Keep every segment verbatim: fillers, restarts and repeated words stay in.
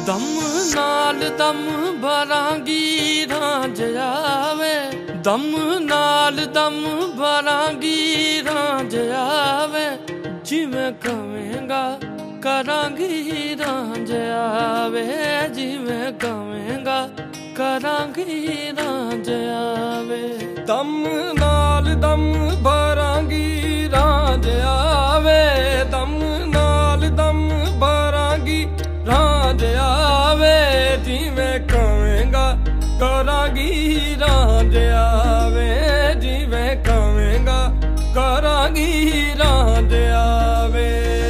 ਦਮ ਨਾਲ ਦਮ ਭਰਾਂਗੀ ਰਾਂਝ ਆਵੇ, ਦਮ ਨਾਲ ਦਮ ਭਰਾਂਗੀ ਰਾਂਝ ਆਵੇ, ਜਿਵੇਂ ਕਵੇਂਗਾ ਕਰਾਂਗੀ ਰਾਂਝ ਆਵੇ, ਜਿਵੇਂ ਕਵੇਂਗਾ ਕਰਾਂਗੀ ਰਾਂਝ ਆਵੇ। ਦਮ ਨਾਲ ਦਮ ਭਰਾਂਗੀ ਰਾਂਝ ਆਵੇ, ਦਮ ਨਾਲ ਦਮ ਭਰਾਂਗੀ ਰਾਂਝ ਆਵੇ, ਜਿਵੇਂ ਕਵੇਂਗਾ ਕਰਾਂਗੀ ਰਾਂਝ ਆਵੇ, ਜਿਵੇਂ ਕਵੇਂਗਾ ਕਰਾਂਗੀ ਰਾਂਝ ਆਵੇ।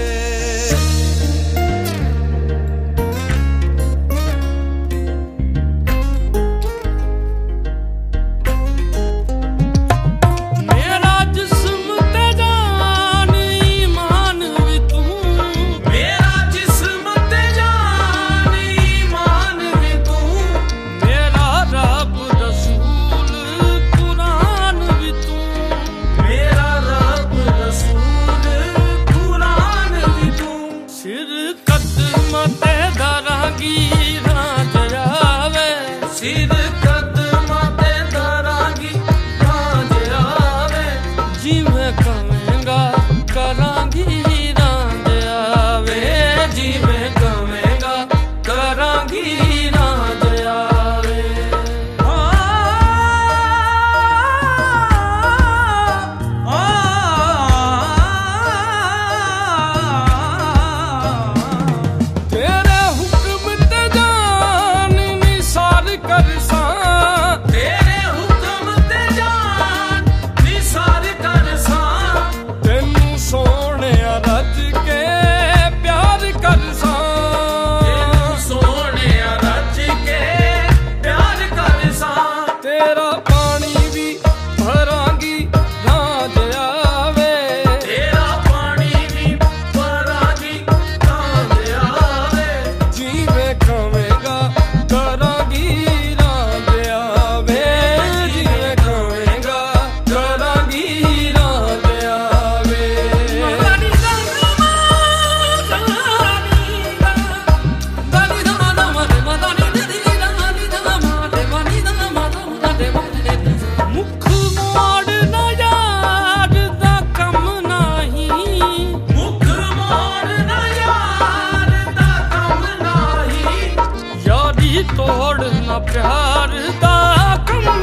ਤੋੜਨਾ ਪਿਆਰ ਦਾ ਕੰਮ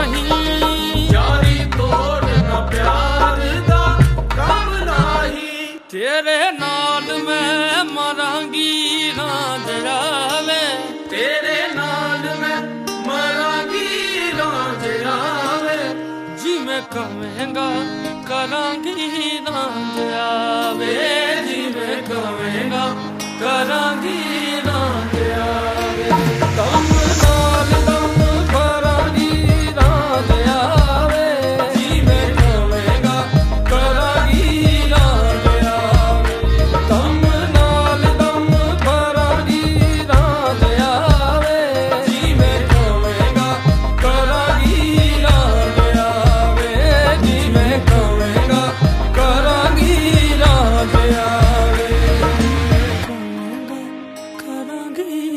ਨਹੀਂ, ਯਾਰੀ ਤੋੜਨਾ ਪਿਆਰ ਦਾ ਕੰਮ ਨਹੀਂ, ਤੇਰੇ ਨਾਲ ਮੈਂ ਮਰਾਂਗੀ ਰਾਂਝ ਆਵੇ, ਤੇਰੇ ਨਾਲ ਮੈਂ ਮਰਾਂਗੀ ਰਾਂਝ ਆਵੇ, ਜਿਵੇਂ ਕਵੇਂਗਾ ਕਰਾਂਗੀ ਰਾਂਝ ਆਵੇ, ਜਿਵੇਂ ਕਵੇਂਗਾ ਕਰਾਂਗੀ ਰਾਂਝ ਆਵੇ। ਦਮ ਨਾਲ ਦਮ ਭਰਾਂਗੀ ਰਾਂਝ ਆਵੇ, ਜਿਵੇਂ ਕਵੇਂਗਾ ਕਰਾਂਗੀ ਰਾਂਝ ਆਵੇ, ਦਮ ਨਾਲ ਦਮ ਭਰਾਂਗੀ ਰਾਂਝ ਆਵੇ, ਜਿਵੇਂ ਕਵੇਂਗਾ ਕਰਾਂਗੀ ਰਾਂਝ ਆਵੇ, ਜਿਵੇਂ ਕਵੇਂਗਾ ਕਰਾਂਗੀ ਰਾਂਝ ਆਵੇ, ਕਰਾਂਗੀ